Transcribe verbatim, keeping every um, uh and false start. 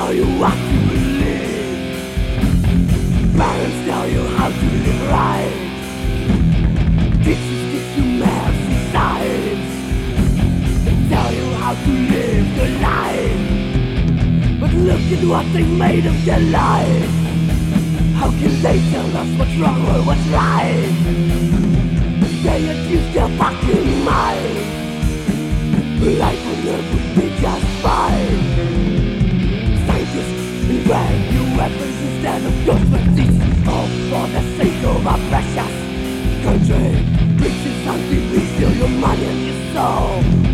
tell you what to believe. Parents tell you how to live right. Teachers teach you math and science. They tell you how to live your life. But look at what they made of their life. How can they tell us what's wrong or what's right? They abuse their fucking mind. Life on earth would be just fine. Scientists invent new weapons instead of guns with these, all for the sake of our precious country. Riches and we steal your money and your soul.